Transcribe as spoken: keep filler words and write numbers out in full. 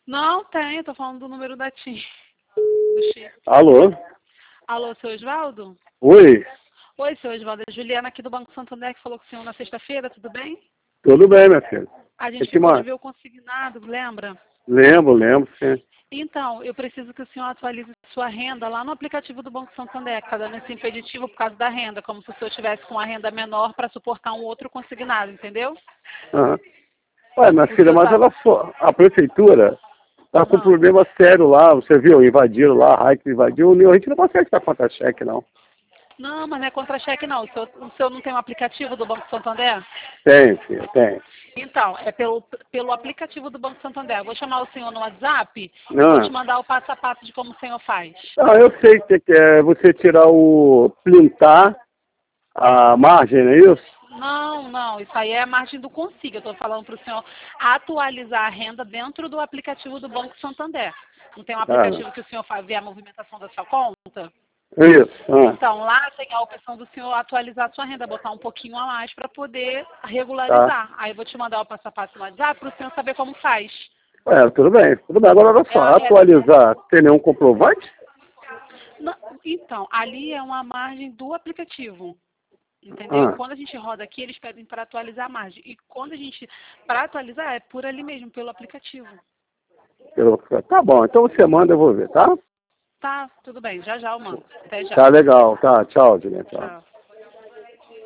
Não, tem, tô falando do número da Tim. Do Chico. Alô? Alô, seu Osvaldo? Oi, Oi, seu Osvaldo. É Juliana aqui do Banco Santander que falou com o senhor na sexta-feira, tudo bem? tudo bem, minha filha? A Eu gente te ficou de mando. ver o consignado, lembra? Lembro, lembro, sim. Então, eu preciso que o senhor atualize sua renda lá no aplicativo do Banco Santander, que está dando esse impeditivo por causa da renda, como se o senhor tivesse com uma renda menor para suportar um outro consignado, entendeu? Aham. Ué, minha O filha, senhor mas tá... ela só, a prefeitura tá com um Ah. problema sério lá, você viu, invadiram lá, a Raik invadiu, a gente não consegue ficar contra-cheque, não. Não, mas não é contra-cheque não. O senhor, o senhor não tem um aplicativo do Banco Santander? Tem, filha, tem. Então, é pelo, pelo aplicativo do Banco Santander. Eu vou chamar o senhor no WhatsApp e vou te Ah, mandar o passo a passo de como o senhor faz. ah eu sei que que é você tirar o, plintar a margem, não é isso? Não, não, isso aí é a margem do Consiga. Eu estou falando para o senhor atualizar a renda dentro do aplicativo do Banco Santander. Não tem um Ah, aplicativo que o senhor faz ver a movimentação da sua conta? isso, ah, Então, lá tem a opção do senhor atualizar a sua renda, botar um pouquinho a mais para poder tá. regularizar. Aí eu vou te mandar o passo a passo no WhatsApp para o senhor saber como faz. É, tudo bem, tudo bem. Agora, olha É, só, é, atualizar, tem nenhum comprovante? não, então, ali é uma margem do aplicativo. Entendeu? Ah, Quando a gente roda aqui, eles pedem para atualizar a margem. E quando a gente, para atualizar, é por ali mesmo, pelo aplicativo. eu, tá bom, então você manda, eu vou ver, tá? Tá, tudo bem, já já eu mando. Até Tá já. legal, tá, tchau, Juliana, tchau. Tchau.